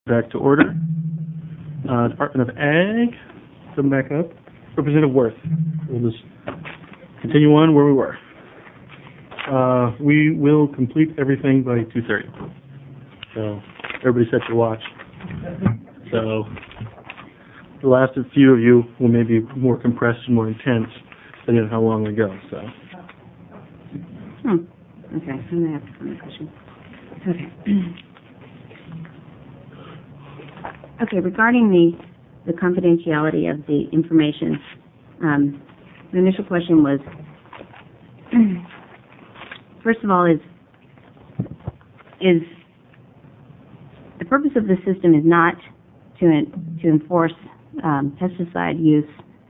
back to order. Department of Ag, come back up. Representative Worth. We'll just continue on where we were. We will complete everything by 2:30. So everybody set your watch. So the last few of you will maybe be more compressed and more intense, depending on how long we go. So. Okay, I'm going to have another question. Okay. Okay, regarding the confidentiality of the information, the initial question was, first of all, is the purpose of the system is not to enforce pesticide use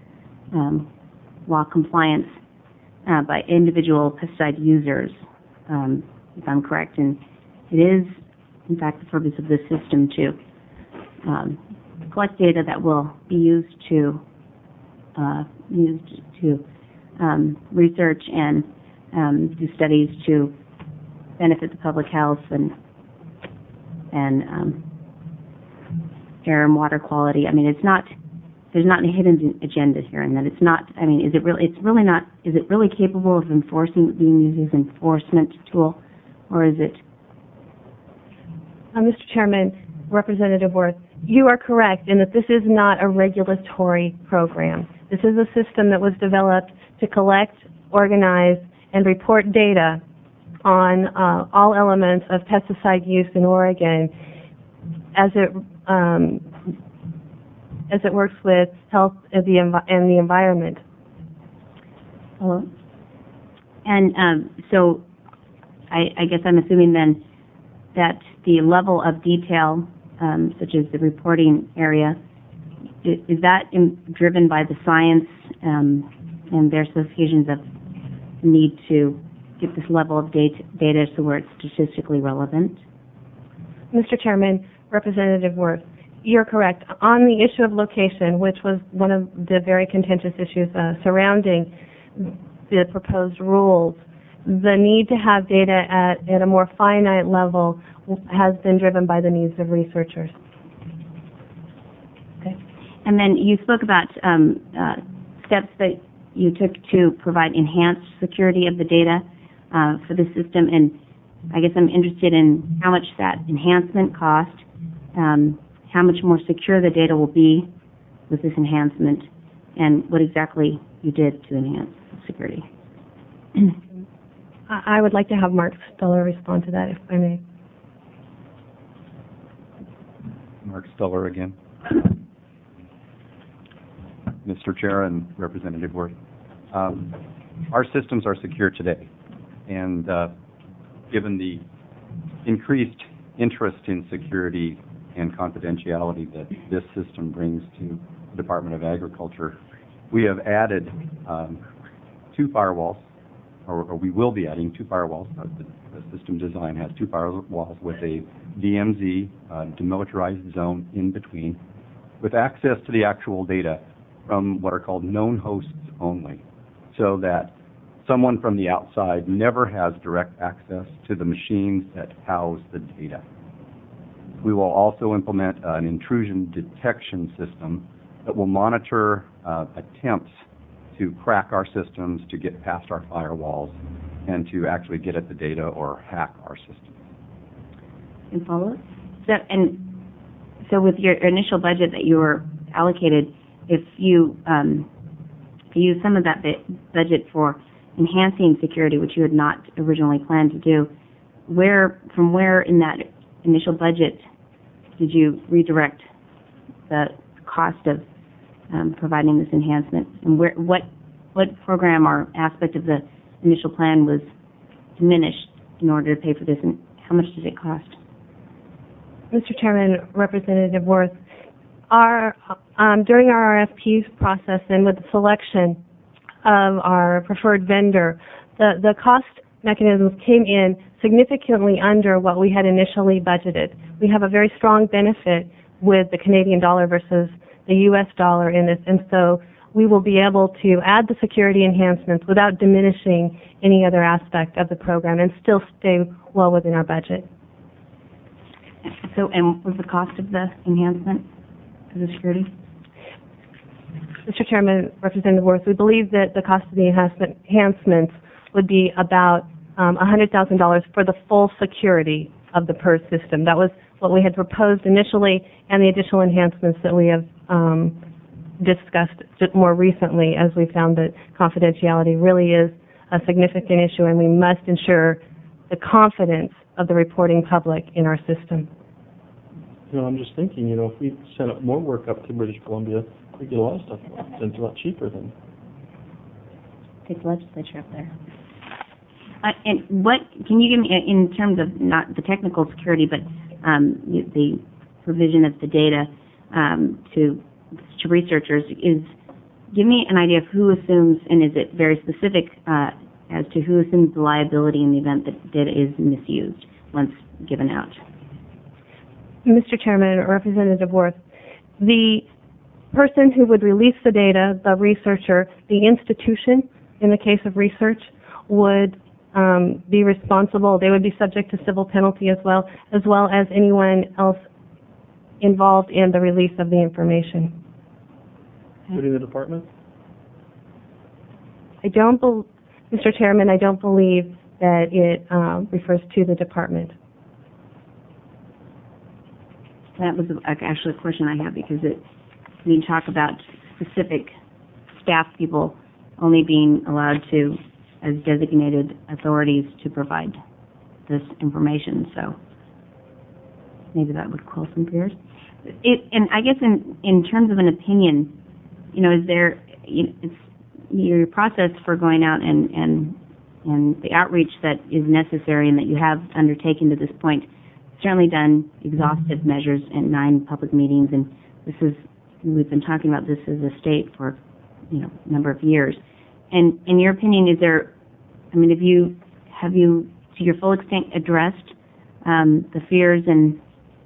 law compliance by individual pesticide users, if I'm correct, and it is, in fact, the purpose of this system to collect data that will be used to research and do studies to benefit the public health and air and water quality. I mean, it's not. There's not a hidden agenda here, and that it's not. I mean, is it really? It's really not. Is it really capable of being used as an enforcement tool, or is it? Mr. Chairman, Representative Worth, you are correct in that this is not a regulatory program. This is a system that was developed to collect, organize, and report data on all elements of pesticide use in Oregon as it works with health and the environment. Hello? And so I guess I'm assuming then that the level of detail, such as the reporting area, is that driven by the science and their associations of need to get this level of data so where it's statistically relevant? Mr. Chairman, Representative Worth, you're correct. On the issue of location, which was one of the very contentious issues surrounding the proposed rules, the need to have data at a more finite level has been driven by the needs of researchers. Okay. And then you spoke about steps that you took to provide enhanced security of the data for the system, and I guess I'm interested in how much that enhancement cost, how much more secure the data will be with this enhancement, and what exactly you did to enhance security. I would like to have Mark Stoller respond to that, if I may. Mark Stoller again. Mr. Chair and Representative Worth, our systems are secure today, and given the increased interest in security and confidentiality that this system brings to the Department of Agriculture, we have added 2 firewalls, or we will be adding 2 firewalls. The system design has 2 firewalls with a DMZ, demilitarized zone in between, with access to the actual data from what are called known hosts only, so that someone from the outside never has direct access to the machines that house the data. We will also implement an intrusion detection system that will monitor attempts to crack our systems, to get past our firewalls, and to actually get at the data or hack our systems. And follow-up? So with your initial budget that you were allocated, if you use some of that budget for enhancing security, which you had not originally planned to do, from where in that initial budget did you redirect the cost of providing this enhancement, and what program or aspect of the initial plan was diminished in order to pay for this, and how much did it cost? Mr. Chairman, Representative Worth, during our RFP process and with the selection of our preferred vendor, the cost mechanisms came in significantly under what we had initially budgeted. We have a very strong benefit with the Canadian dollar versus the U.S. dollar in this, and so we will be able to add the security enhancements without diminishing any other aspect of the program and still stay well within our budget. So, and what was the cost of the enhancement of the security? Mr. Chairman, Representative Worth, we believe that the cost of the enhancements would be about $100,000 for the full security of the PERS system. That was what we had proposed initially, and the additional enhancements that we have discussed more recently, as we found that confidentiality really is a significant issue, and we must ensure the confidence of the reporting public in our system. I'm just thinking, if we sent up more work up to British Columbia, we'd get a lot of stuff done. It's a lot cheaper than. Take the legislature up there. And what can you give me in terms of not the technical security, but the provision of the data to researchers? Give me an idea of who assumes, and is it very specific as to who assumes the liability in the event that data is misused once given out? Mr. Chairman, Representative Worth, the person who would release the data, the researcher, the institution, in the case of research, would be responsible. They would be subject to civil penalty as well as anyone else involved in the release of the information. Including the department? Mr. Chairman, I don't believe that it refers to the department. That was actually a question I have, because we talk about specific staff people only being allowed to, as designated authorities, to provide this information. So maybe that would quell some fears. And I guess in terms of an opinion, is there it's your process for going out and the outreach that is necessary and that you have undertaken to this point? Certainly done exhaustive measures in 9 public meetings, and we've been talking about this as a state for a number of years. And in your opinion, have you to your full extent addressed the fears and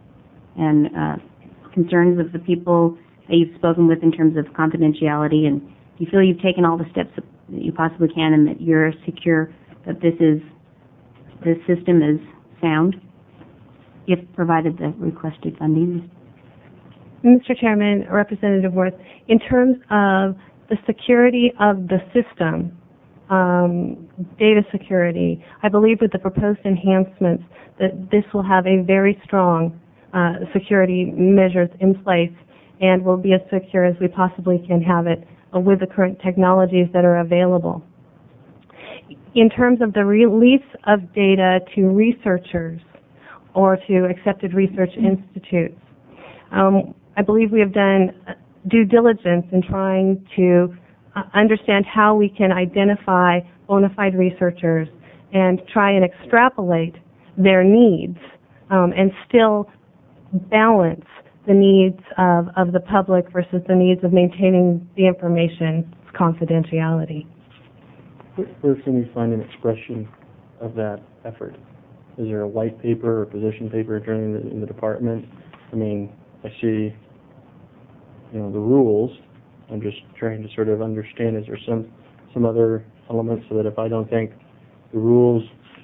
concerns of the people that you've spoken with in terms of confidentiality? And do you feel you've taken all the steps that you possibly can, and that you're secure that this system is sound, if provided the requested funding? Mr. Chairman, Representative Worth, in terms of the security of the system, data security, I believe with the proposed enhancements that this will have a very strong security measures in place and will be as secure as we possibly can have it with the current technologies that are available. In terms of the release of data to researchers or to accepted research institutes, I believe we have done due diligence in trying to understand how we can identify bona fide researchers and try and extrapolate their needs and still balance the needs of the public versus the needs of maintaining the information's confidentiality. Where can we find an expression of that effort? Is there a white paper or position paper in the department? I see, the rules. I'm just trying to sort of understand, is there some other elements so that if I don't think the rules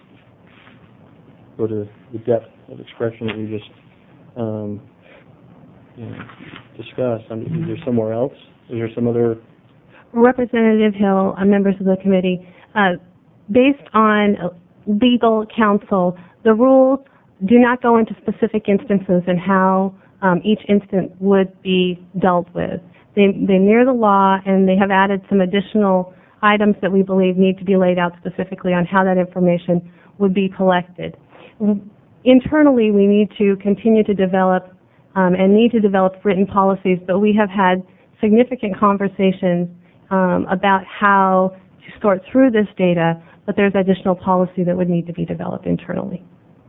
go to the depth of expression that you just discussed, is there somewhere else? Is there some other? Representative Hill, members of the committee, based on legal counsel, the rules do not go into specific instances and how each instance would be dealt with. They mirror the law, and they have added some additional items that we believe need to be laid out specifically on how that information would be collected. Internally, we need to continue to develop and need to develop written policies, but we have had significant conversations about how to sort through this data, but there's additional policy that would need to be developed internally.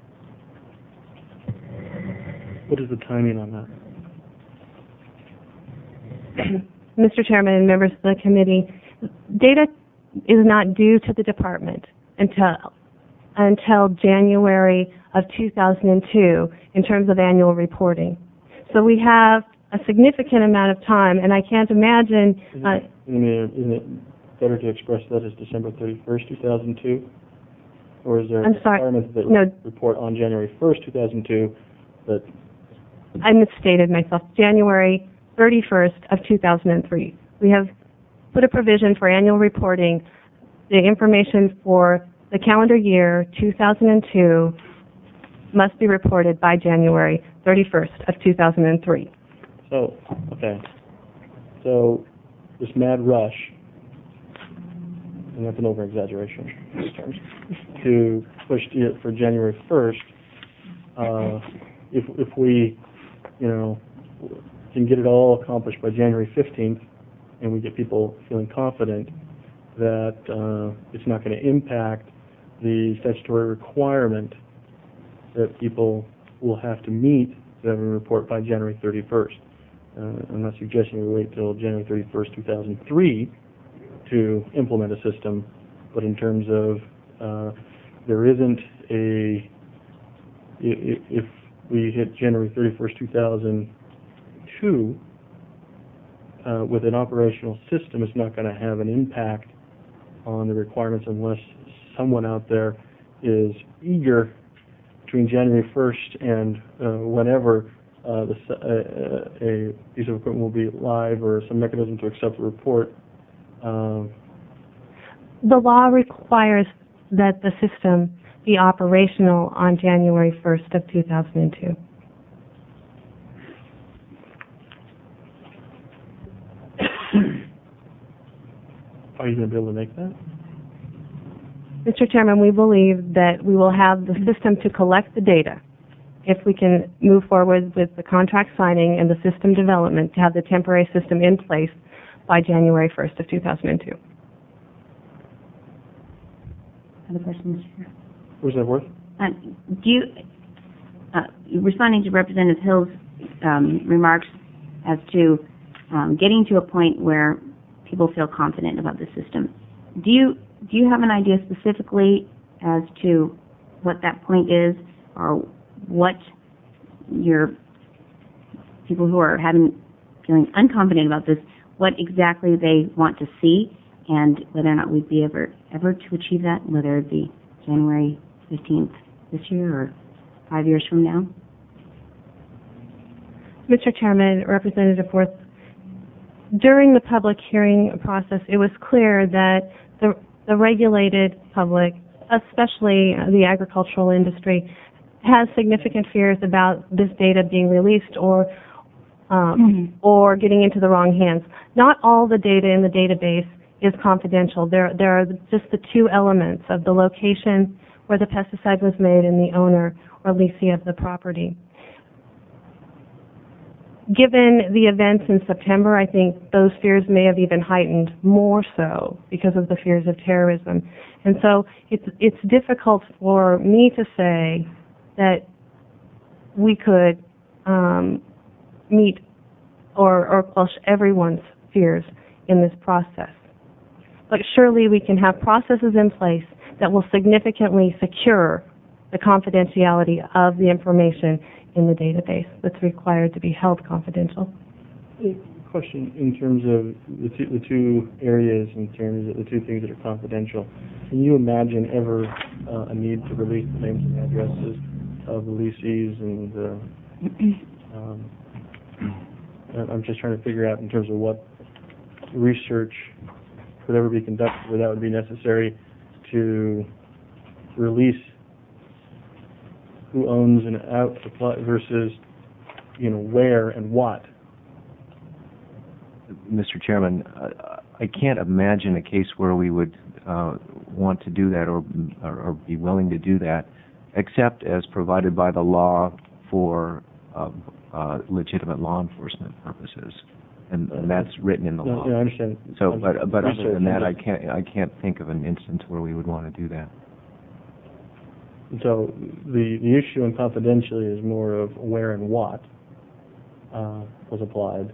What is the timing on that? Mr. Chairman and members of the committee, data is not due to the department until January of 2002 in terms of annual reporting. So we have a significant amount of time, and I can't imagine... Isn't it better to express that as December 31st, 2002? Or is there a requirement that report on January 1st, 2002, but I misstated myself. January 31st of 2003. We have put a provision for annual reporting. The information for the calendar year 2002 must be reported by January 31st of 2003. so, okay. So this mad rush, and that's an over-exaggeration, to push it for January 1st, if we, can get it all accomplished by January 15th, and we get people feeling confident that it's not going to impact the statutory requirement that people will have to meet to have a report by January 31st. I'm not suggesting we wait till January 31st, 2003 to implement a system, but in terms of there isn't if we hit January 31st, 2002, with an operational system, it's not going to have an impact on the requirements unless someone out there is eager between January 1st and whenever a piece of equipment will be live or some mechanism to accept the report. The law requires that the system be operational on January 1st of 2002. Are you going to be able to make that? Mr. Chairman, we believe that we will have the system to collect the data if we can move forward with the contract signing and the system development to have the temporary system in place by January 1st of 2002. Other questions? Where's that worth? Do you, responding to Representative Hill's remarks as to getting to a point where people feel confident about the system, do you have an idea specifically as to what that point is, or what your people who are feeling unconfident about this, what exactly they want to see, and whether or not we'd be ever to achieve that, whether it be January 15th this year or 5 years from now? Mr. Chairman, Representative Worth, during the public hearing process, it was clear that the regulated public, especially the agricultural industry, has significant fears about this data being released or getting into the wrong hands. Not all the data in the database is confidential. There are just the two elements of the location where the pesticide was made and the owner or leasee of the property. Given the events in September, I think those fears may have even heightened more so because of the fears of terrorism. And so it's difficult for me to say that we could meet or quash everyone's fears in this process. But surely we can have processes in place that will significantly secure the confidentiality of the information in the database that's required to be held confidential. A question in terms of the two areas, in terms of the two things that are confidential. Can you imagine ever a need to release the names and addresses of the leasees and I'm just trying to figure out in terms of what research could ever be conducted where that would be necessary to release who owns an out supply versus, where and what. Mr. Chairman, I can't imagine a case where we would want to do that or be willing to do that, except as provided by the law for legitimate law enforcement purposes, and that's written in the law. Yeah, I understand. So, but other than that, I can't think of an instance where we would want to do that. So the issue in confidentiality is more of where and what was applied.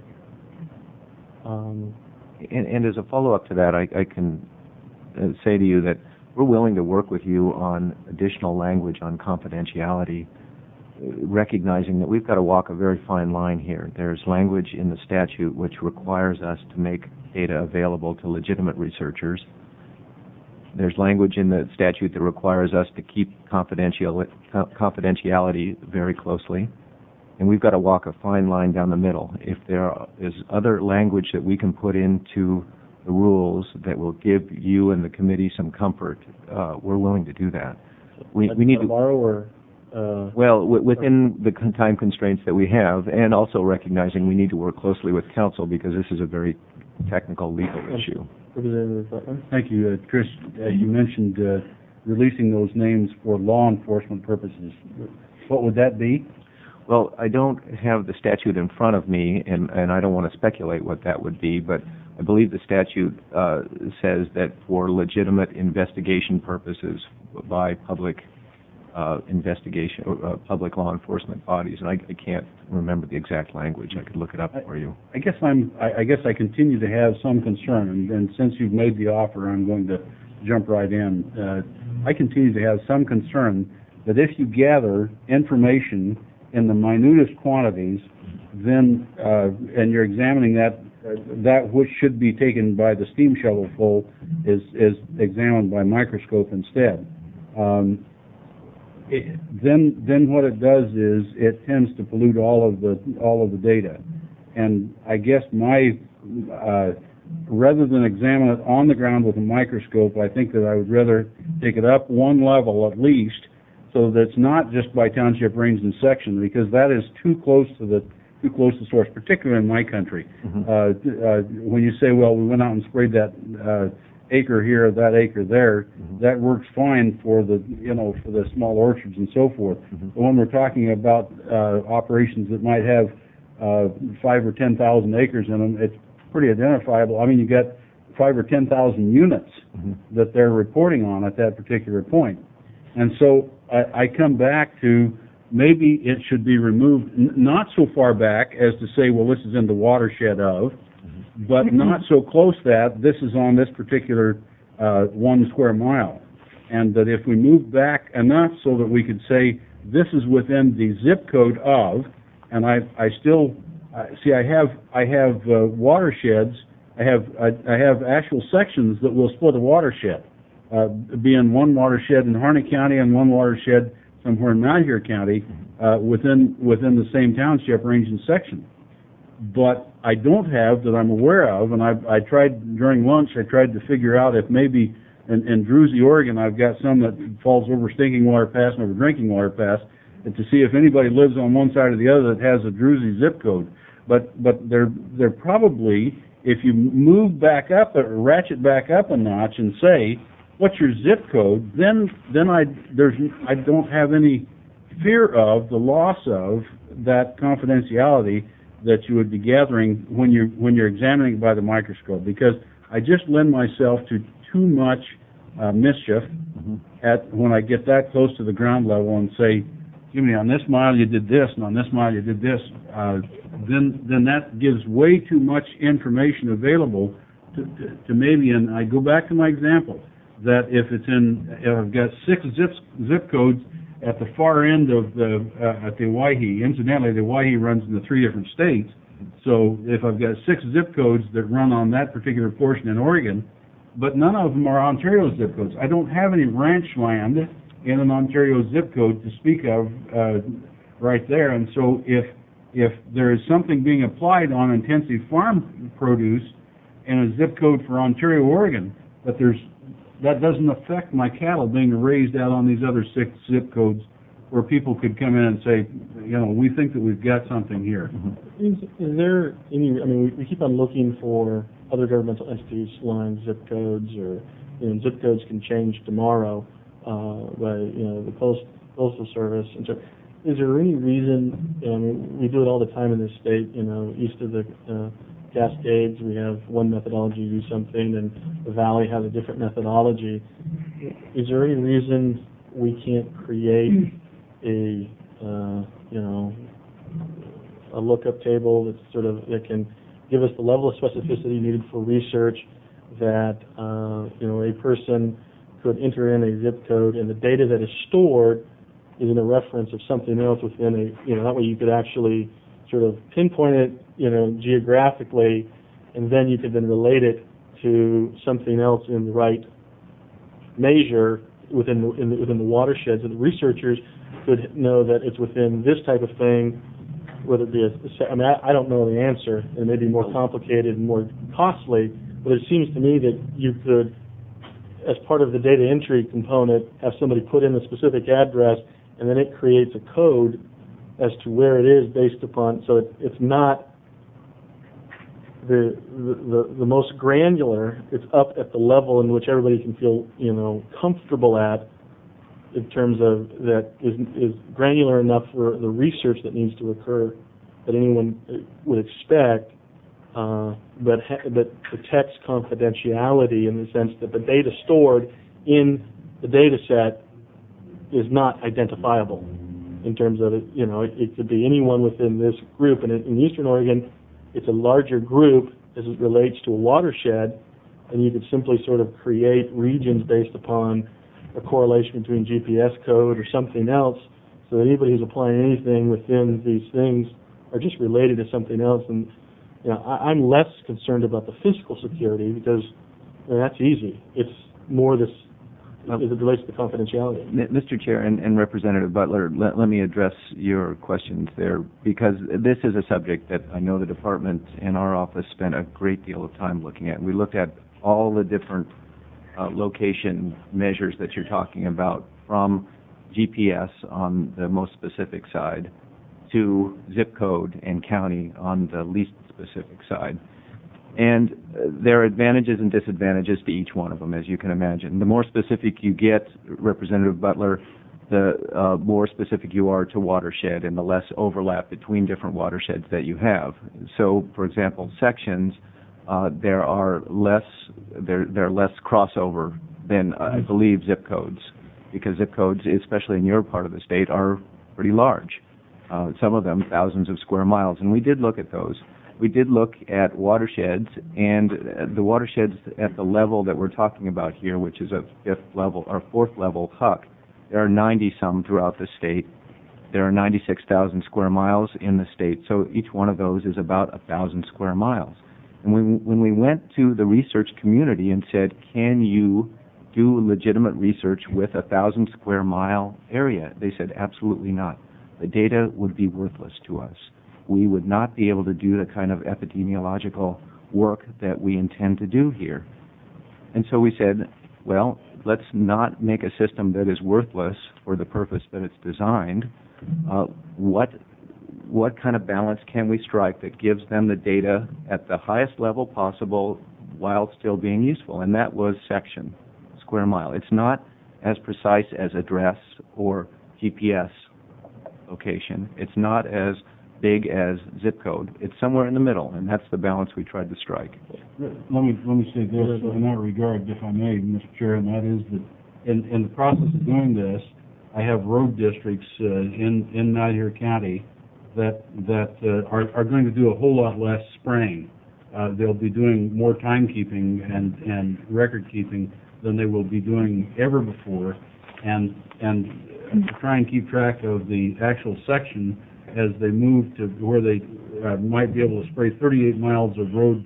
And as a follow-up to that, I can say to you that we're willing to work with you on additional language on confidentiality, recognizing that we've got to walk a very fine line here. There's language in the statute which requires us to make data available to legitimate researchers. There's language in the statute that requires us to keep confidentiality very closely. And we've got to walk a fine line down the middle. If there is other language that we can put into the rules that will give you and the committee some comfort, we're willing to do that. We need to tomorrow or within the time constraints that we have, and also recognizing we need to work closely with council because this is a very technical legal issue. Representative Butler? Thank you, Chris. You mentioned releasing those names for law enforcement purposes. What would that be? Well, I don't have the statute in front of me, and I don't want to speculate what that would be, but I believe the statute says that for legitimate investigation purposes by public public law enforcement bodies, and I can't remember the exact language. I could look it up for you. I guess I continue to have some concern, and since you've made the offer, I'm going to jump right in. I continue to have some concern that if you gather information in the minutest quantities, then and you're examining that which should be taken by the steam shovel full is examined by microscope instead. Then what it does is it tends to pollute all of the data, and I guess rather than examine it on the ground with a microscope, I think that I would rather take it up one level at least, so that it's not just by township, range, and section, because that is too close to source, particularly in my country. Mm-hmm. When you say, well, we went out and sprayed that acre here, that acre there, mm-hmm. that works fine for the small orchards and so forth. Mm-hmm. But when we're talking about operations that might have 5,000 or 10,000 acres in them, it's pretty identifiable. I mean, you got 5,000 or 10,000 units mm-hmm. that they're reporting on at that particular point. And so I come back to maybe it should be removed, not so far back as to say, well, this is in the watershed of, but not so close that this is on this particular 1 square mile. And that if we move back enough so that we could say this is within the zip code of, and I have watersheds, I have actual sections that will split a watershed, being one watershed in Harney County and one watershed somewhere in Mount Airy County, within the same township, range, and section. But I don't have that I'm aware of, and I tried during lunch. I tried to figure out if maybe in Druzy, Oregon, I've got some that falls over Stinking Water Pass and over Drinking Water Pass, and to see if anybody lives on one side or the other that has a Druzy zip code. But they're probably, if you move back up or ratchet back up a notch and say, what's your zip code? Then I don't have any fear of the loss of that confidentiality that you would be gathering when you're examining by the microscope, because I just lend myself to too much mischief when I get that close to the ground level and say, Jimmy, on this mile you did this, and on this mile you did this. Then that gives way too much information available to maybe, and I go back to my example, that if I've got 6 zip codes at the far end of at the Owyhee. Incidentally, the Owyhee runs into 3 different states. So if I've got 6 zip codes that run on that particular portion in Oregon, but none of them are Ontario zip codes. I don't have any ranch land in an Ontario zip code to speak of right there. And so if there is something being applied on intensive farm produce in a zip code for Ontario, Oregon, but that doesn't affect my cattle being raised out on these other 6 zip codes where people could come in and say, we think that we've got something here. Mm-hmm. Is there any, we keep on looking for other governmental entities, lines, zip codes, or zip codes can change tomorrow by the Postal Service. And so is there any reason, we do it all the time in this state, east of the Cascades, we have one methodology to do something, and the Valley has a different methodology. Is there any reason we can't create a lookup table that can give us the level of specificity needed for research, that a person could enter in a zip code, and the data that is stored is in a reference of something else within that way you could actually sort of pinpoint it, geographically, and then you could then relate it to something else in the right measure within the watershed, so the researchers could know that it's within this type of thing whether it be I mean, I don't know the answer. It may be more complicated and more costly, but it seems to me that you could, as part of the data entry component, have somebody put in a specific address, and then it creates a code as to where it is based upon, so it's not the most granular. It's up at the level in which everybody can feel, comfortable at, in terms of that is granular enough for the research that needs to occur that anyone would expect, but protects confidentiality in the sense that the data stored in the data set is not identifiable in terms of it could be anyone within this group. And in Eastern Oregon, it's a larger group as it relates to a watershed, and you could simply sort of create regions based upon a correlation between GPS code or something else, so that anybody who's applying anything within these things are just related to something else. And I'm less concerned about the physical security because that's easy. It's more this as it relates to confidentiality. Mr. Chair and Representative Butler, let me address your questions there, because this is a subject that I know the department and our office spent a great deal of time looking at. We looked at all the different location measures that you're talking about, from GPS on the most specific side to zip code and county on the least specific side. And there are advantages and disadvantages to each one of them, as you can imagine. The more specific you get, Representative Butler, the more specific you are to watershed and the less overlap between different watersheds that you have. So, for example, sections, there are less crossover than, I believe, zip codes, because zip codes, especially in your part of the state, are pretty large. Some of them thousands of square miles, and we did look at those. We did look at watersheds, and the watersheds at the level that we're talking about here, which is a fourth level HUC, there are 90-some throughout the state. There are 96,000 square miles in the state, so each one of those is about 1,000 square miles. And when we went to the research community and said, can you do legitimate research with a 1,000 square mile area, they said, absolutely not. The data would be worthless to us. We would not be able to do the kind of epidemiological work that we intend to do here. And so we said, well, let's not make a system that is worthless for the purpose that it's designed. What kind of balance can we strike that gives them the data at the highest level possible while still being useful? And that was section, square mile. It's not as precise as address or GPS location. It's not as big as zip code. It's somewhere in the middle, and that's the balance we tried to strike. Let me say this in that regard, if I may, Mr. Chair, and that is that in the process of doing this, I have road districts in Knight County that are going to do a whole lot less spraying. They'll be doing more timekeeping and record keeping than they will be doing ever before, and to try and keep track of the actual section as they move to where they might be able to spray 38 miles of road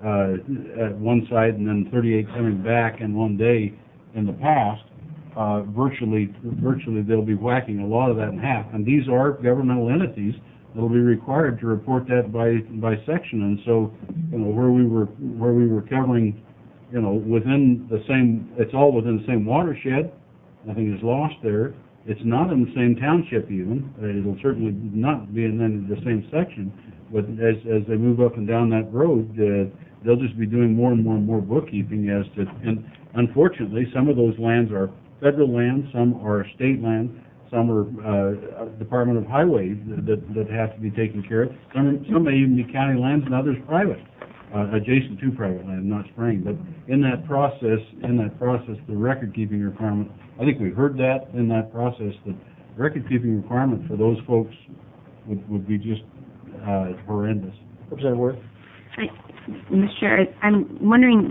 at one side and then 38 coming back in one day. In the past, virtually they'll be whacking a lot of that in half. And these are governmental entities that will be required to report that by section. And so, where we were covering, within the same, it's all within the same watershed. Nothing is lost there. It's not in the same township even. It'll certainly not be in the same section. But as they move up and down that road, they'll just be doing more and more bookkeeping as to. And unfortunately, some of those lands are federal lands, some are state lands, some are Department of Highways that have to be taken care of. Some may even be county lands and others private, adjacent to private land, not spraying. But in that process, the record-keeping requirement, I think we heard that in that process, that the record-keeping requirement for those folks would be just horrendous. Representative Worth? Mr. Chair, I'm wondering,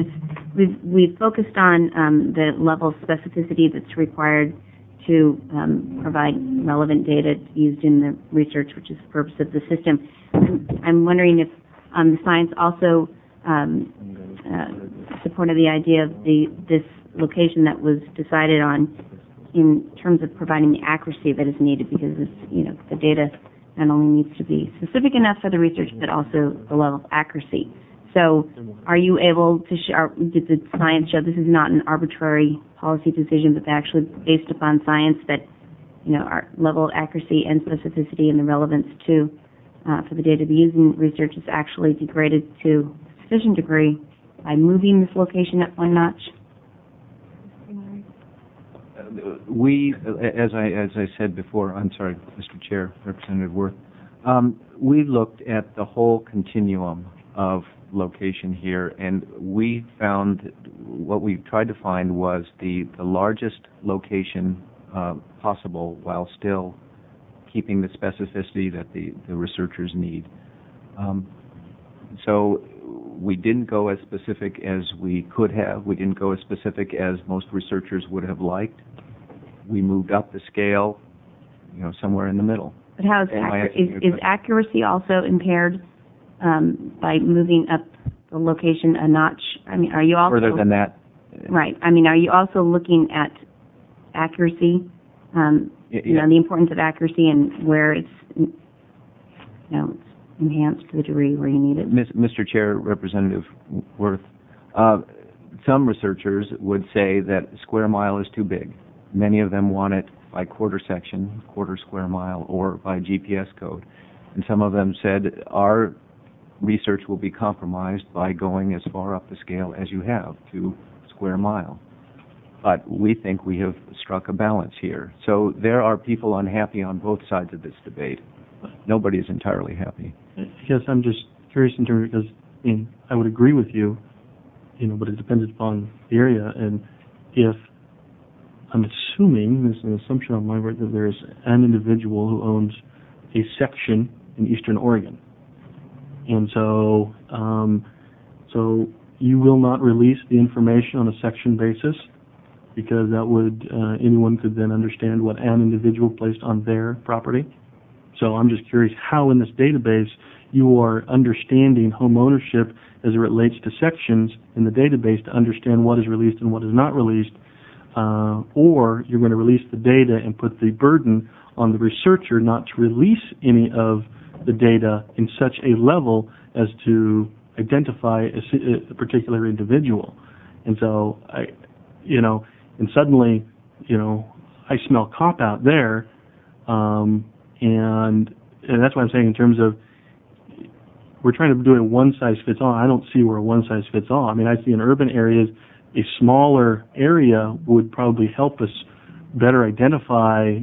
we've focused on the level of specificity that's required to provide relevant data used in the research, which is the purpose of the system. I'm wondering if the science also supported the idea of this location that was decided on in terms of providing the accuracy that is needed, because it's, the data not only needs to be specific enough for the research, but also the level of accuracy. So are you able to did the science show this is not an arbitrary policy decision, but actually based upon science that, our level of accuracy and specificity and the relevance to, for the data to be used in research is actually degraded to a sufficient degree by moving this location up one notch? We, as I said before, I'm sorry, Mr. Chair, Representative Worth, we looked at the whole continuum of location here, and we found what we tried to find was the largest location possible while still keeping the specificity that the researchers need. So we didn't go as specific as we could have. We didn't go as specific as most researchers would have liked. We moved up the scale, somewhere in the middle. But how is accuracy also impaired by moving up the location a notch? I mean, are you also further than that? Right. I mean, are you also looking at accuracy? The importance of accuracy and where it's it's enhanced to the degree where you need it. Mr. Chair, Representative Worth, some researchers would say that a square mile is too big. Many of them want it by quarter section, quarter square mile, or by GPS code. And some of them said our research will be compromised by going as far up the scale as you have to square mile. But we think we have struck a balance here. So there are people unhappy on both sides of this debate. Nobody is entirely happy. I guess I'm just curious in terms because I would agree with you, but it depends upon the area. And if I'm assuming, this is an assumption on my part, that there's an individual who owns a section in Eastern Oregon. And so you will not release the information on a section basis because that would, anyone could then understand what an individual placed on their property. So I'm just curious how in this database you are understanding home ownership as it relates to sections in the database to understand what is released and what is not released, or you're going to release the data and put the burden on the researcher not to release any of the data in such a level as to identify a particular individual. And so, and suddenly, I smell cop out there, and that's why I'm saying in terms of we're trying to do a one-size-fits-all. I don't see where a one-size-fits-all. I mean, I see in urban areas a smaller area would probably help us better identify,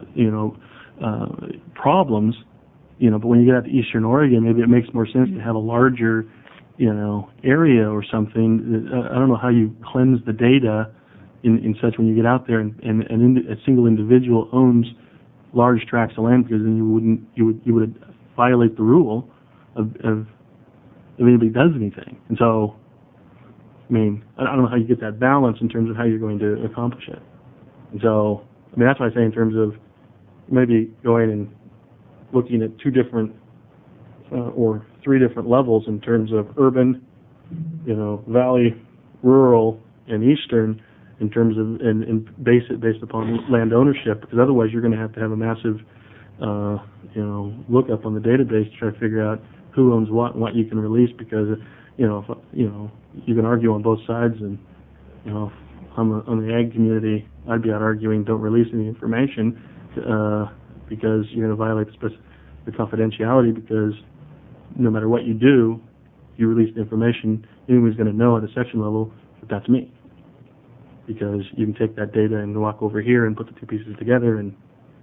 problems. But when you get out to Eastern Oregon, maybe it makes more sense to have a larger, area or something. I don't know how you cleanse the data in such when you get out there and a single individual owns large tracts of land, because then you would violate the rule of if anybody does anything. And so, I don't know how you get that balance in terms of how you're going to accomplish it. And so, that's why I say in terms of maybe going and looking at two different or three different levels in terms of urban, valley, rural, and eastern, in terms of and base it based upon land ownership, because otherwise you're going to have a massive, lookup on the database to try to figure out who owns what and what you can release, because you can argue on both sides, and on the ag community, I'd be out arguing don't release any information because you're going to violate the confidentiality, because no matter what you do, you release the information, anyone's going to know at a section level that that's me, because you can take that data and walk over here and put the two pieces together, and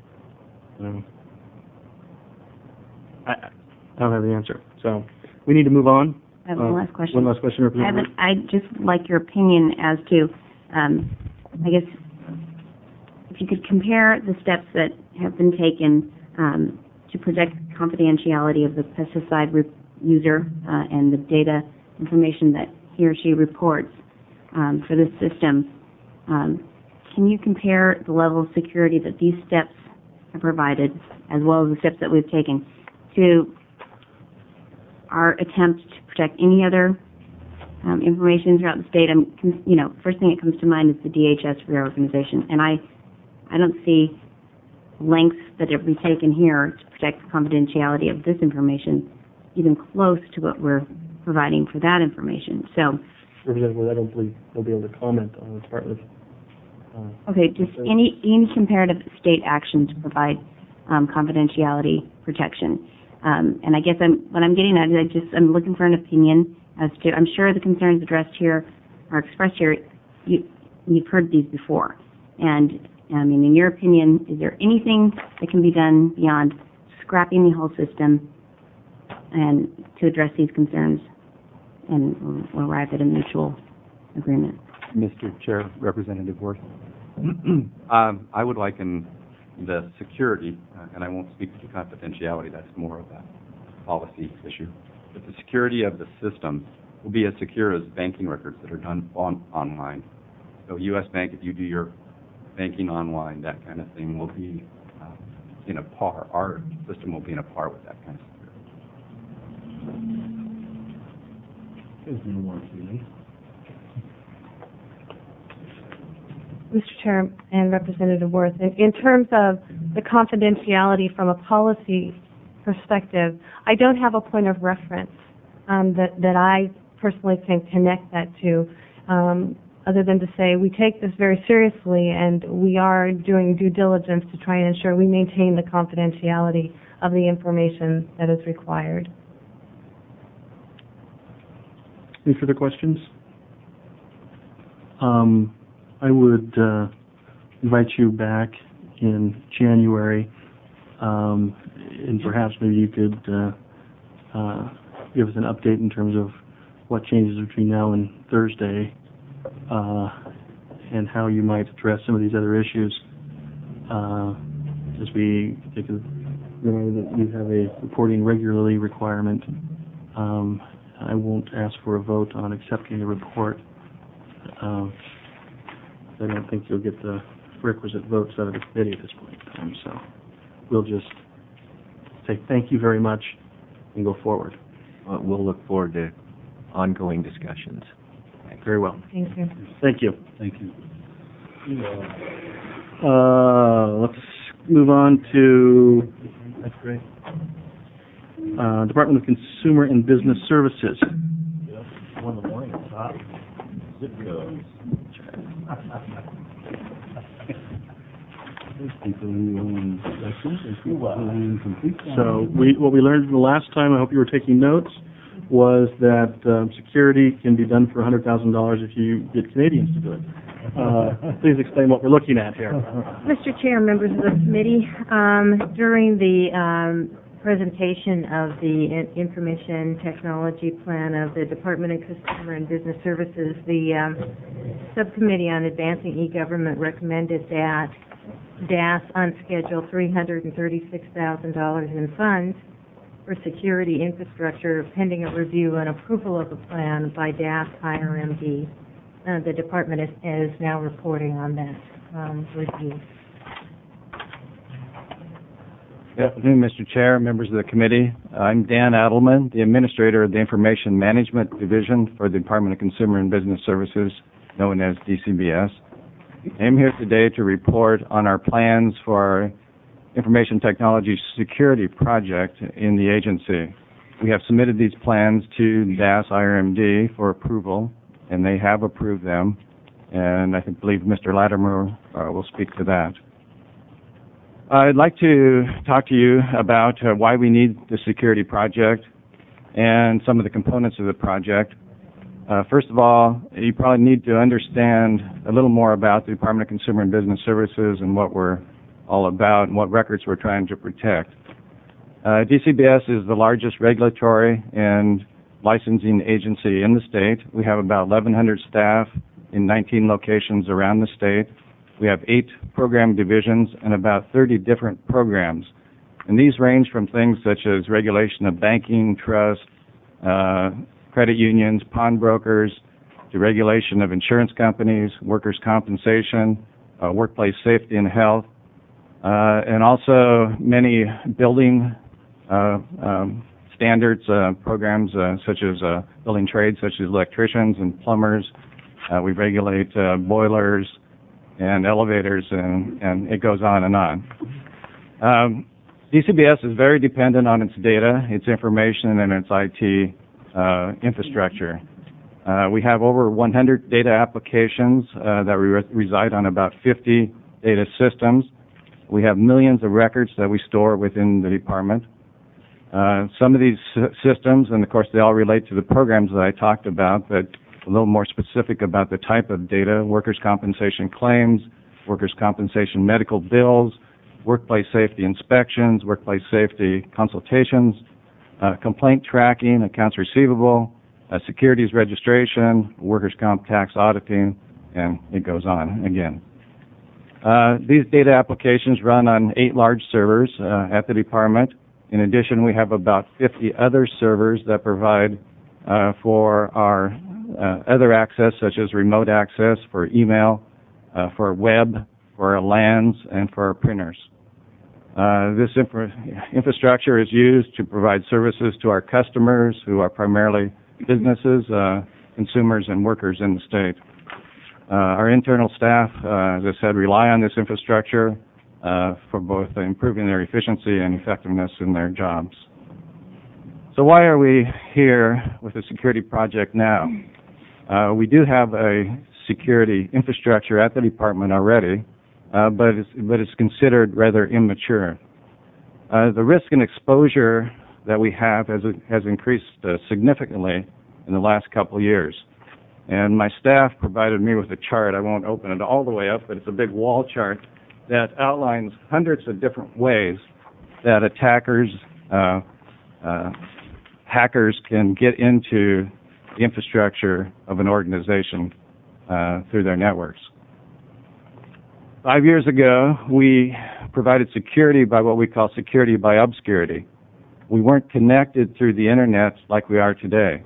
I don't have the answer. So we need to move on. I have one last question. One last question, Representative. I'd just like your opinion as to, I guess, if you could compare the steps that have been taken to protect confidentiality of the pesticide user and the data information that he or she reports for this system. Can you compare the level of security that these steps have provided, as well as the steps that we've taken, to our attempt to protect any other information throughout the state? First thing that comes to mind is the DHS reorganization, and I don't see lengths that have been taken here to protect respect the confidentiality of this information even close to what we're providing for that information. So, Representative Wood, I don't believe they'll be able to comment on the part of. okay, just any comparative state action to provide confidentiality protection. And I guess what I'm getting at is I'm looking for an opinion as to, I'm sure the concerns addressed here or expressed here, you've heard these before. And I mean, in your opinion, is there anything that can be done beyond scrapping the whole system and to address these concerns and we'll arrive at a mutual agreement? Mr. Chair, Representative Worth, I would liken the security, and I won't speak to confidentiality, that's more of a policy issue, but the security of the system will be as secure as banking records that are done online. So U.S. Bank, if you do your banking online, that kind of thing will be in a par. Our system will be in a par with that kind of security. Mr. Chair and Representative Worth, in terms of the confidentiality from a policy perspective, I don't have a point of reference that I personally can connect that to, other than to say we take this very seriously and we are doing due diligence to try and ensure we maintain the confidentiality of the information that is required. Any further questions? I would invite you back in January, and perhaps maybe you could give us an update in terms of what changes between now and Thursday, and how you might address some of these other issues. As we take a reminder that you have a reporting regularly requirement. I won't ask for a vote on accepting the report. I don't think you'll get the requisite votes out of the committee at this point in time. So we'll just say thank you very much and go forward. We'll look forward to ongoing discussions. Very well. Thank you. Thank you. Thank you. Let's move on to Department of Consumer and Business Services. One in the morning, it's hot. Zip codes. So what we learned the last time, I hope you were taking notes, was that security can be done for $100,000 if you get Canadians to do it. Please explain what we're looking at here. Mr. Chair, members of the committee, during the presentation of the Information Technology Plan of the Department of Consumer and Business Services, the Subcommittee on Advancing E-Government recommended that DAS unschedule $336,000 in funds for security infrastructure pending a review and approval of the plan by DAS IRMD. The department is now reporting on that review. Good afternoon, Mr. Chair, members of the committee. I'm Dan Adelman, the Administrator of the Information Management Division for the Department of Consumer and Business Services, known as DCBS. I'm here today to report on our plans for our Information Technology Security Project in the agency. We have submitted these plans to DAS IRMD for approval, and they have approved them, and I believe Mr. Latimer will speak to that. I'd like to talk to you about why we need the security project and some of the components of the project. First of all, you probably need to understand a little more about the Department of Consumer and Business Services and what we're all about and what records we're trying to protect. DCBS is the largest regulatory and licensing agency in the state. We have about 1,100 staff in 19 locations around the state. We have 8 program divisions and about 30 different programs. And these range from things such as regulation of banking, trust, credit unions, pawnbrokers, to regulation of insurance companies, workers' compensation, workplace safety and health, and also many building standards programs such as building trades such as electricians and plumbers. We regulate boilers and elevators, and it goes on and on. DCBS is very dependent on its data, its information, and its IT infrastructure. We have over 100 data applications that reside on about 50 data systems. We have millions of records that we store within the department. Some of these systems, and of course they all relate to the programs that I talked about, but a little more specific about the type of data: workers' compensation claims, workers' compensation medical bills, workplace safety inspections, workplace safety consultations, complaint tracking, accounts receivable, securities registration, workers' comp tax auditing, and it goes on again. These data applications run on 8 large servers at the department. In addition, we have about 50 other servers that provide for our other access, such as remote access, for email, for web, for our LANs, and for our printers. This infrastructure is used to provide services to our customers, who are primarily businesses, consumers, and workers in the state. Our internal staff, as I said, rely on this infrastructure for both improving their efficiency and effectiveness in their jobs. So why are we here with the security project now? We do have a security infrastructure at the department already, but it's considered rather immature. The risk and exposure that we have has increased significantly in the last couple of years. And my staff provided me with a chart. I won't open it all the way up, but it's a big wall chart that outlines hundreds of different ways that hackers can get into the infrastructure of an organization through their networks. 5 years ago, we provided security by what we call security by obscurity. We weren't connected through the internet like we are today.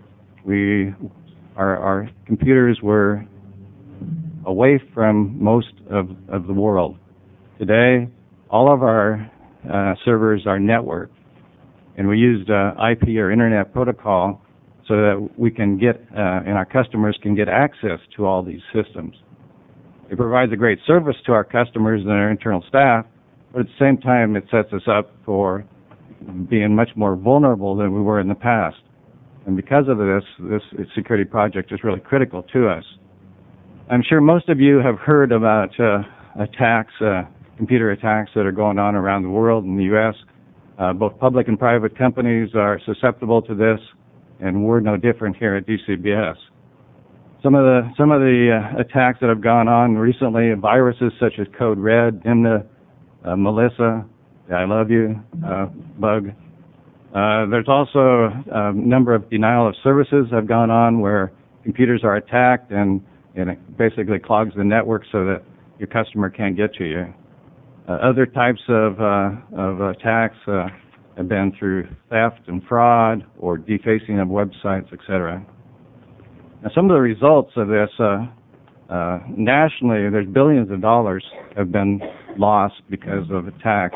Our computers were away from most of the world. Today, all of our servers are networked, and we used IP or Internet Protocol so that we can get, and our customers can get access to all these systems. It provides a great service to our customers and our internal staff, but at the same time, it sets us up for being much more vulnerable than we were in the past. And because of this security project is really critical to us. I'm sure most of you have heard about attacks, computer attacks that are going on around the world in the U.S. Both public and private companies are susceptible to this, and we're no different here at DCBS. Some of the attacks that have gone on recently, viruses such as Code Red, Nimna, Melissa, the I Love You bug. There's also a number of denial of services that have gone on where computers are attacked and it basically clogs the network so that your customer can't get to you. Other types of attacks have been through theft and fraud or defacing of websites, etc. Now, some of the results of this, nationally, there's billions of dollars have been lost because of attacks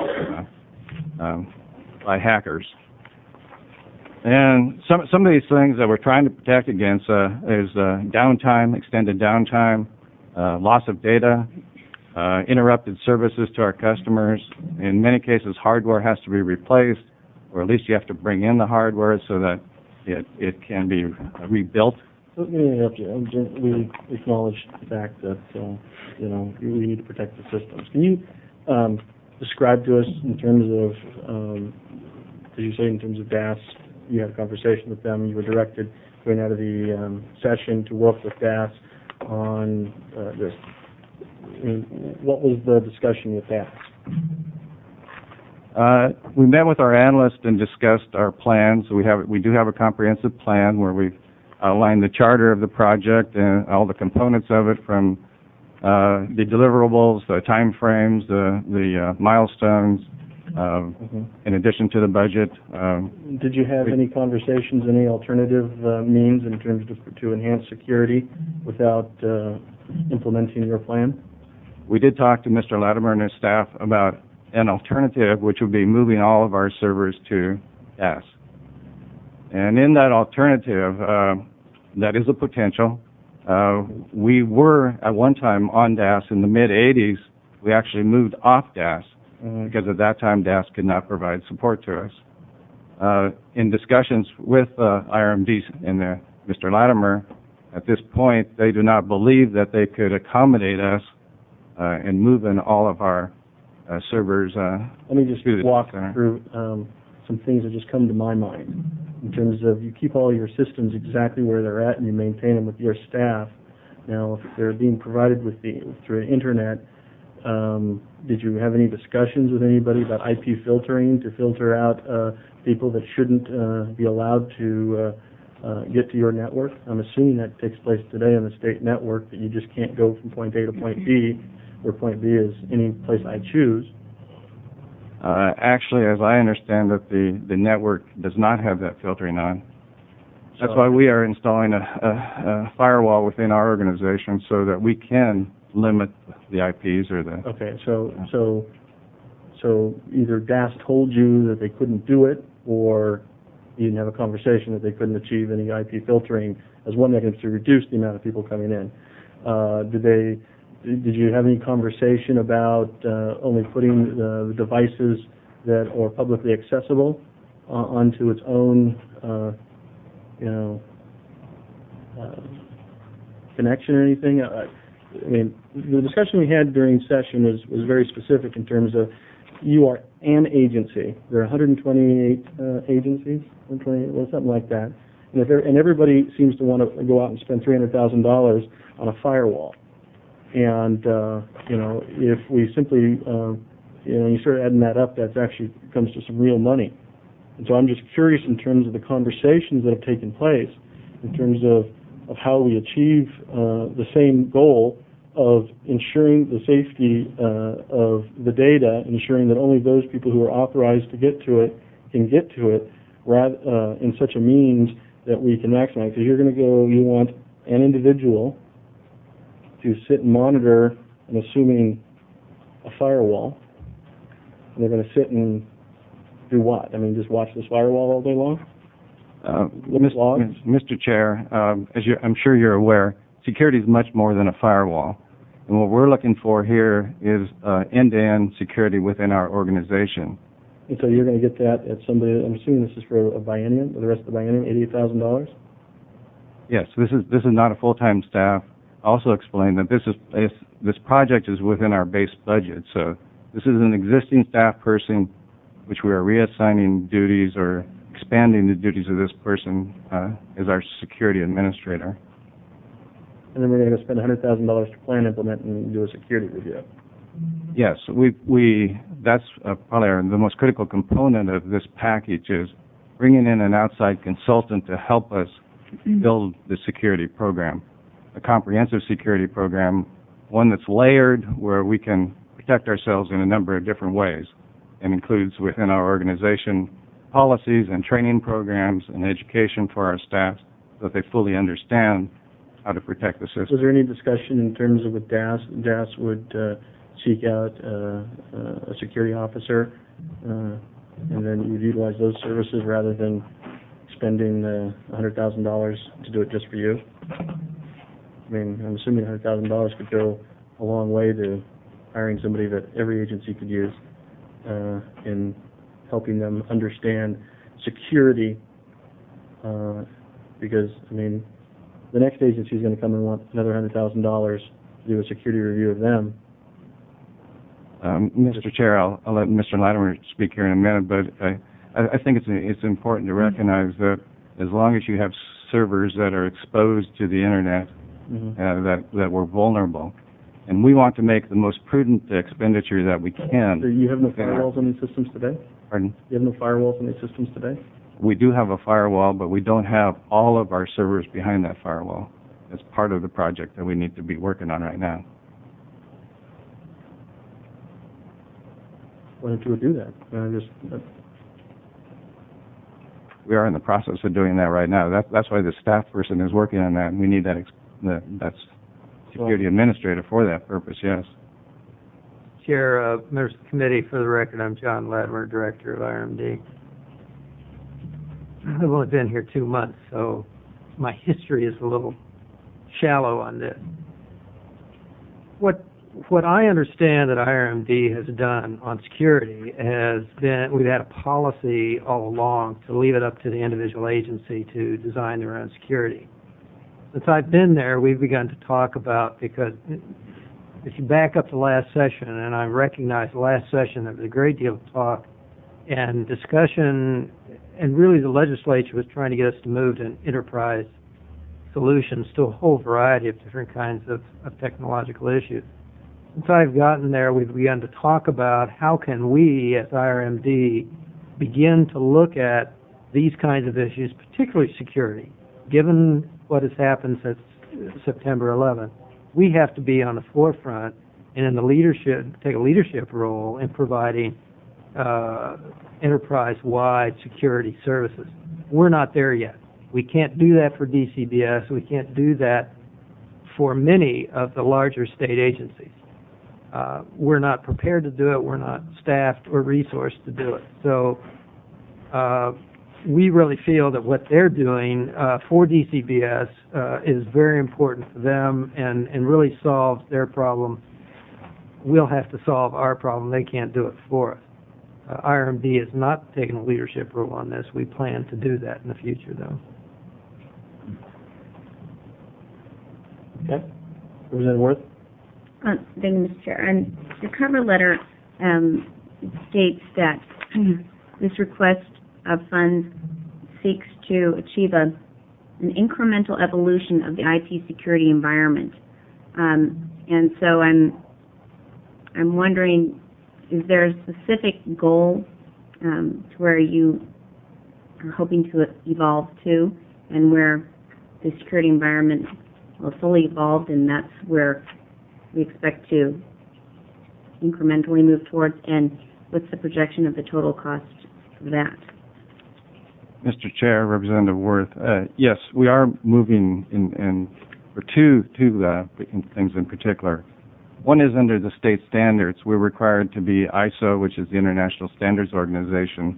by hackers. And some of these things that we're trying to protect against is downtime, extended downtime, loss of data, interrupted services to our customers. In many cases, hardware has to be replaced, or at least you have to bring in the hardware so that it can be rebuilt. Let me interrupt you. We acknowledge the fact that we need to protect the systems. Can you describe to us in terms of, as you say, in terms of DAS? You had a conversation with them. You were directed going out of the session to work with DAS on this. I mean, what was the discussion with DAS? We met with our analysts and discussed our plans. We do have a comprehensive plan where we've outlined the charter of the project and all the components of it, from the deliverables, the time frames, the milestones, in addition to the budget. Did you have any conversations, any alternative means in terms to enhance security without implementing your plan? We did talk to Mr. Latimer and his staff about an alternative, which would be moving all of our servers to DAS. And in that alternative, that is a potential. We were at one time on DAS in the mid-'80s. We actually moved off DAS. because at that time DAS could not provide support to us. In discussions with IRMD and Mr. Latimer, at this point, they do not believe that they could accommodate us and move in all of our servers. Let me just to the walk center. through some things that just come to my mind in terms of you keep all your systems exactly where they're at and you maintain them with your staff. Now, if they're being provided through the internet, did you have any discussions with anybody about IP filtering to filter out people that shouldn't be allowed to get to your network? I'm assuming that takes place today on the state network, that you just can't go from point A to point B, where point B is any place I choose. Actually, as I understand it, the network does not have that filtering on. That's why we are installing a firewall within our organization so that we can limit the IPs or the... Okay, so either DAS told you that they couldn't do it, or you didn't have a conversation that they couldn't achieve any IP filtering as one mechanism to reduce the amount of people coming in. Did you have any conversation about only putting the devices that are publicly accessible onto its own, connection or anything? I mean, the discussion we had during session was very specific in terms of you are an agency. There are 128 agencies, 128, something like that, and everybody seems to want to go out and spend $300,000 on a firewall. And if we simply, you start adding that up, that actually comes to some real money. And so I'm just curious in terms of the conversations that have taken place, in terms of how we achieve the same goal of ensuring the safety of the data, ensuring that only those people who are authorized to get to it can get to it, in such a means that we can maximize. Because you want an individual to sit and monitor, and assuming a firewall, and they're going to sit and do what? I mean, just watch this firewall all day long? Mr. Chair, as I'm sure you're aware, security is much more than a firewall. And what we're looking for here is end-to-end security within our organization. And so you're going to get that at somebody, I'm assuming this is for a biennium, the rest of the biennium, $88,000? Yes, this is not a full-time staff. I also explained that this project is within our base budget. So this is an existing staff person, which we are reassigning duties or expanding the duties of this person as our security administrator. And then we're going to spend $100,000 to plan, implement, and do a security review. Yes, that's probably the most critical component of this package is bringing in an outside consultant to help us build the security program, a comprehensive security program, one that's layered where we can protect ourselves in a number of different ways, and includes within our organization policies and training programs and education for our staff so that they fully understand how to protect the system. Was there any discussion in terms of with DAS? DAS would seek out a security officer, and then you'd utilize those services rather than spending $100,000 to do it just for you? I mean, I'm assuming $100,000 could go a long way to hiring somebody that every agency could use in helping them understand security, because, I mean, the next agency is going to come and want another $100,000 to do a security review of them. Mr. Chair, I'll let Mr. Latimer speak here in a minute, but I think it's important to recognize that as long as you have servers that are exposed to the Internet, that we're vulnerable. And we want to make the most prudent expenditure that we can. So you have no firewalls on these systems today? Pardon? You have no firewalls on these systems today? We do have a firewall, but we don't have all of our servers behind that firewall. It's part of the project that we need to be working on right now. Why don't you do that? We are in the process of doing that right now. That's why the staff person is working on that, and we need that security administrator for that purpose, yes. Chair, members of the committee, for the record, I'm John Latimer, Director of IRMD. I've only been here 2 months, so my history is a little shallow on this. What what I understand that IRMD has done on security has been, we've had a policy all along to leave it up to the individual agency to design their own security. Since I've been there, we've begun to talk about, because if you back up to last session, and I recognize the last session, there was a great deal of talk and discussion, and really the legislature was trying to get us to move to an enterprise solutions to a whole variety of different kinds of technological issues. Since I've gotten there, we've begun to talk about how can we, as IRMD, begin to look at these kinds of issues, particularly security. Given what has happened since September 11th, we have to be on the forefront and in the leadership, take a leadership role in providing enterprise-wide security services. We're not there yet. We can't do that for DCBS. We can't do that for many of the larger state agencies. We're not prepared to do it. We're not staffed or resourced to do it. So we really feel that what they're doing for DCBS is very important for them and really solves their problem. We'll have to solve our problem. They can't do it for us. IRMD has not taken a leadership role on this. We plan to do that in the future, though. Okay. Representative Worth? Thank you, Mr. Chair. And the cover letter states that this request of funds seeks to achieve an incremental evolution of the IT security environment. And so I'm wondering, is there a specific goal to where you are hoping to evolve to, and where the security environment will fully evolve, and that's where we expect to incrementally move towards, and what's the projection of the total cost of that? Mr. Chair, Representative Worth, yes, we are moving in for two things in particular. One is under the state standards. We're required to be ISO, which is the International Standards Organization,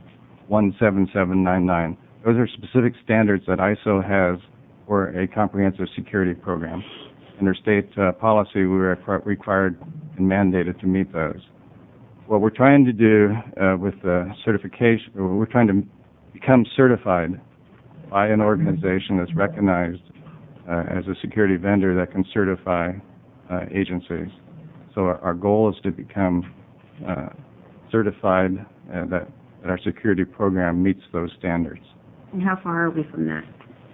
17799. Those are specific standards that ISO has for a comprehensive security program. Under state policy, we are required and mandated to meet those. What we're trying to do with the certification, we're trying to become certified by an organization that's recognized as a security vendor that can certify agencies. So our goal is to become certified that our security program meets those standards. And how far are we from that?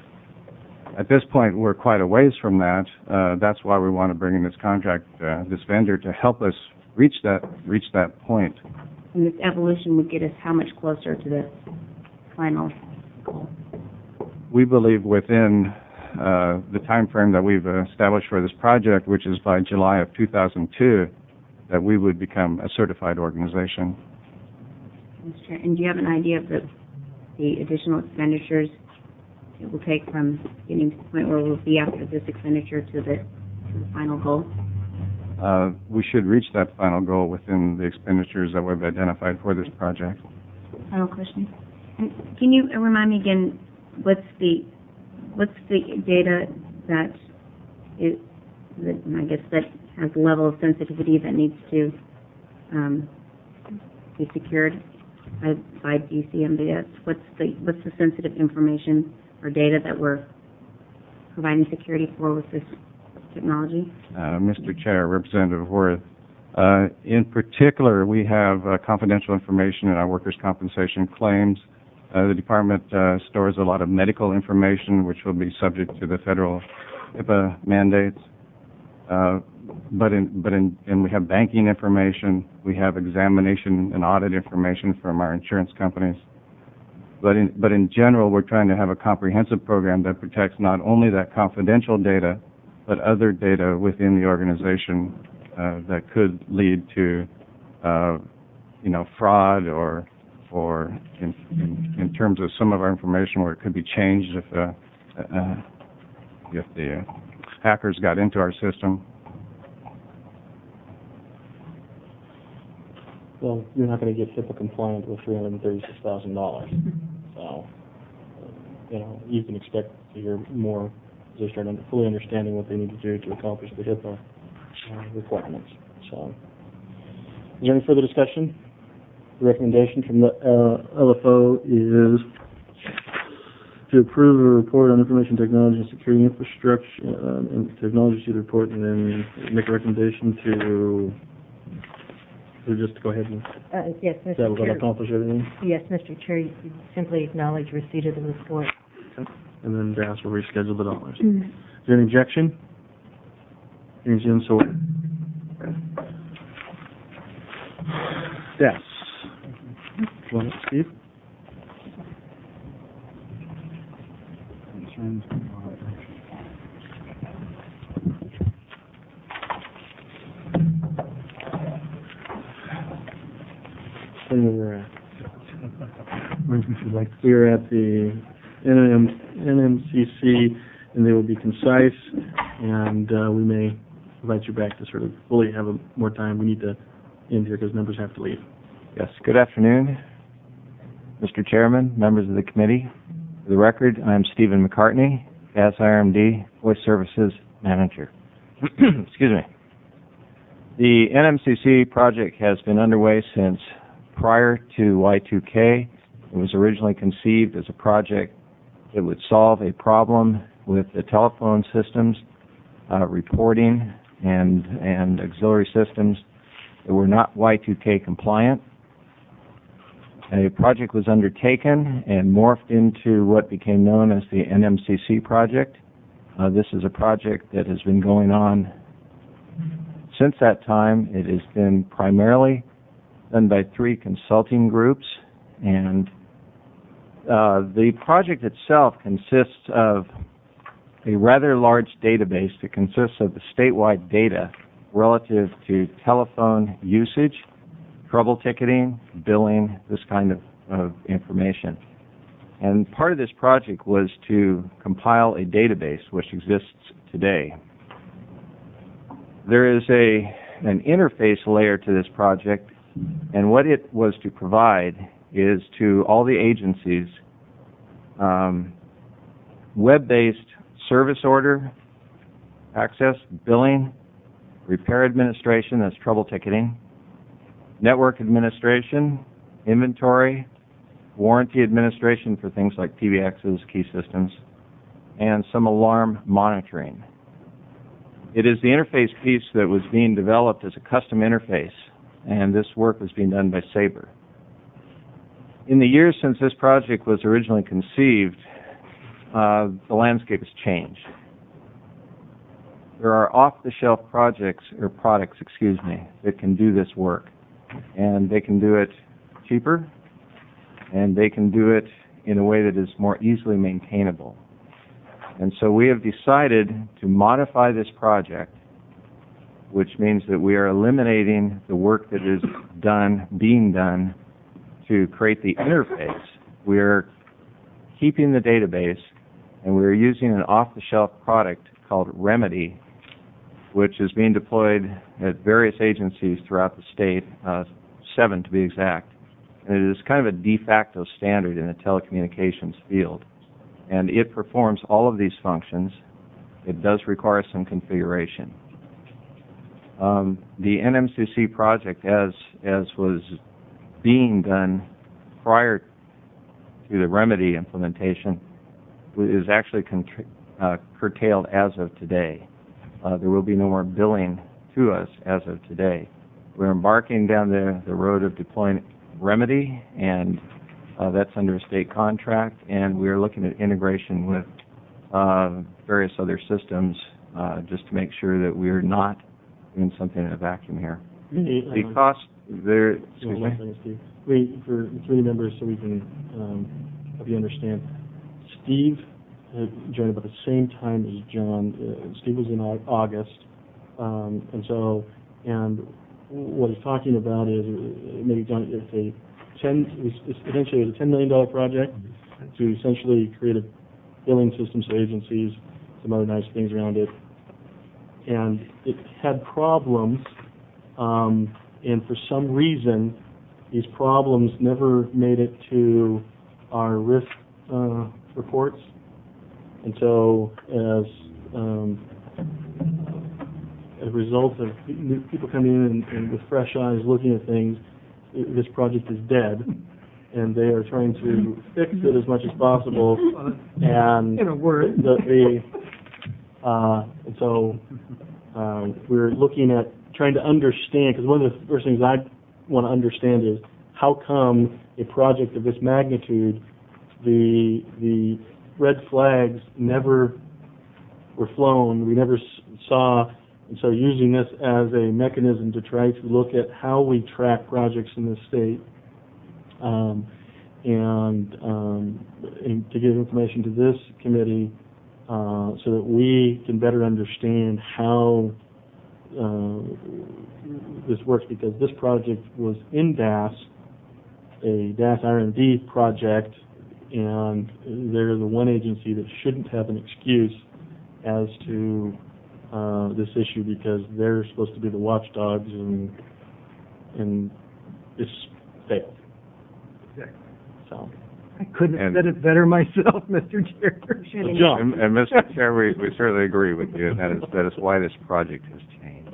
At this point, we're quite a ways from that. That's why we want to bring in this contract, this vendor, to help us reach that point. And this evolution would get us how much closer to the final goal? We believe within the time frame that we've established for this project, which is by July of 2002, that we would become a certified organization. Mr. Chair, and do you have an idea of the additional expenditures it will take from getting to the point where we'll be after this expenditure to the final goal? We should reach that final goal within the expenditures that we've identified for this project. Final question. And can you remind me again, what's the data that is, I guess, that has a level of sensitivity that needs to be secured by DCMBS? What's the sensitive information or data that we're providing security for with this technology? Mr. Chair, Representative Worth, in particular, we have confidential information in our workers' compensation claims. The department stores a lot of medical information, which will be subject to the federal HIPAA mandates. And we have banking information. We have examination and audit information from our insurance companies. But in general, we're trying to have a comprehensive program that protects not only that confidential data, but other data within the organization that could lead to, fraud or in terms of some of our information where it could be changed if the hackers got into our system. Well, you're not going to get HIPAA compliant with $336,000. So, you can expect to hear more as they start fully understanding what they need to do to accomplish the HIPAA requirements. So, is there any further discussion? The recommendation from the LFO is to approve a report on information technology and security infrastructure and technology to the report, and then make a recommendation to just go ahead and Yes, that Mr. will Chair. accomplish everything. Yes, Mr. Chair, you simply acknowledge receipt of the report. And then DAS will reschedule the dollars. Mm. Is there any objection? Hearing none, so ordered. DAS. Come on up, Steve. Where we're at. We're at the NMCC, and they will be concise, and we may invite you back to sort of fully have more time. We need to end here because members have to leave. Yes, good afternoon, Mr. Chairman, members of the committee. For the record, I'm Stephen McCartney, Gas IRMD Voice Services Manager. Excuse me. The NMCC project has been underway since prior to Y2K. It was originally conceived as a project that would solve a problem with the telephone systems, reporting, and auxiliary systems that were not Y2K compliant. A project was undertaken and morphed into what became known as the NMCC project. This is a project that has been going on since that time. It has been primarily done by 3 consulting groups, and the project itself consists of a rather large database that consists of the statewide data relative to telephone usage, trouble ticketing, billing, this kind of information. And part of this project was to compile a database which exists today. There is an interface layer to this project, and what it was to provide is to all the agencies web-based service order, access, billing, repair administration, that's trouble ticketing, network administration, inventory, warranty administration for things like PBXs, key systems, and some alarm monitoring. It is the interface piece that was being developed as a custom interface, and this work was being done by Sabre. In the years since this project was originally conceived, the landscape has changed. There are off-the-shelf products, that can do this work. And they can do it cheaper, and they can do it in a way that is more easily maintainable. And so we have decided to modify this project, which means that we are eliminating the work that is being done to create the interface. We are keeping the database, and we are using an off-the-shelf product called Remedy, which is being deployed at various agencies throughout the state, 7 to be exact. And it is kind of a de facto standard in the telecommunications field. And it performs all of these functions. It does require some configuration. The NMCC project, as was being done prior to the Remedy implementation, is actually curtailed as of today. There will be no more billing to us as of today. We're embarking down the road of deploying Remedy, and that's under a state contract, and we're looking at integration with various other systems just to make sure that we're not doing something in a vacuum here. The cost there. Excuse me. Steve. Wait for the committee members so we can help you understand. Steve joined about the same time as John. Steve was in August, and what he's talking about is maybe John, it's essentially a $10 million project to essentially create a billing system for agencies, some other nice things around it, and it had problems, and for some reason these problems never made it to our risk reports. And so a result of new people coming in and with fresh eyes looking at things, this project is dead, and they are trying to fix it as much as possible. And In a word. and so we're looking at trying to understand, because one of the first things I want to understand is how come a project of this magnitude, the red flags never were flown, we never saw, and so using this as a mechanism to try to look at how we track projects in the state, and to give information to this committee so that we can better understand how this works, because this project was in DAS, a DAS R&D project, and they're the one agency that shouldn't have an excuse as to this issue, because they're supposed to be the watchdogs, and this failed. Exactly. So, I couldn't have said it better myself, Mr. Chair. John. And Mr. Chair, we certainly agree with you, and that is why this project has changed.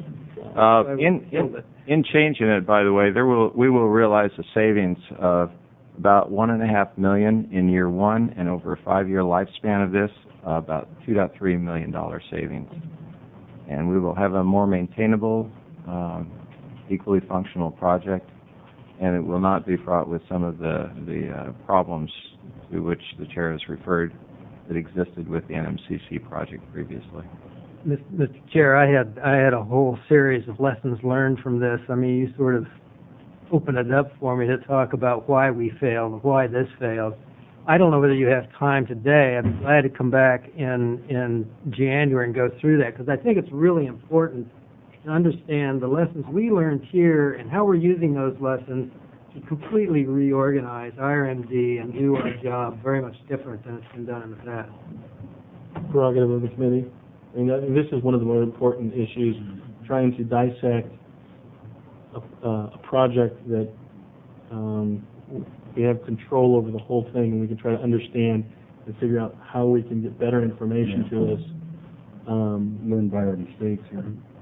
In changing it, by the way, we will realize a savings of about $1.5 million in year one, and over a 5-year lifespan of this, about $2.3 million savings. And we will have a more maintainable, equally functional project, and it will not be fraught with some of the problems to which the chair has referred that existed with the NMCC project previously. Mr. Chair, I had a whole series of lessons learned from this. I mean, you sort of opened it up for me to talk about why we failed, why this failed. I don't know whether you have time today. I'd be glad to come back in January and go through that, because I think it's really important to understand the lessons we learned here and how we're using those lessons to completely reorganize IRMD and do our job very much different than it's been done in the past. Prerogative of the committee. I mean, this is one of the more important issues, trying to dissect a project that we have control over the whole thing, and we can try to understand and figure out how we can get better information to us. Learn by our mistakes here.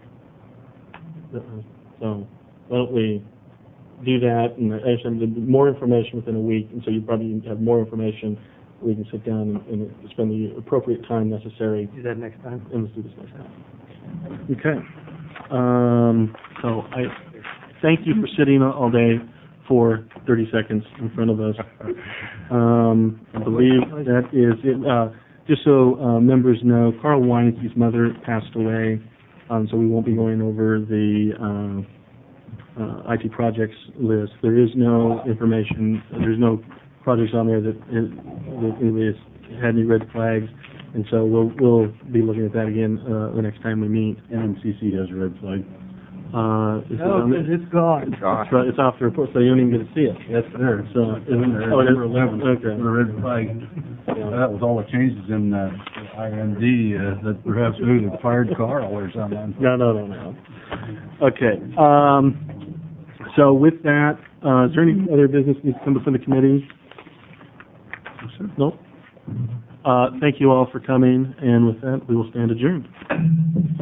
So why don't we do that, and I have more information within a week, and so you probably have more information. We can sit down and spend the appropriate time necessary. Do that next time. And let's do this next time. Okay. So I thank you for sitting all day for 30 seconds in front of us. I believe that is it. Just so members know, Carl Weinke's mother passed away, so we won't be going over the IT projects list. There is no information, there's no projects on there that anybody has had any red flags, and so we'll be looking at that again the next time we meet. NMCC has a red flag. No, it's gone. It's off the report, so you don't even get to see it. That's there. So it's number 11. Okay. The red flag. That was all the changes in IMD that perhaps maybe fired Carl or something. No. Okay. So with that, is there any other business needs to come before the committee? No. Thank you all for coming, and with that, we will stand adjourned.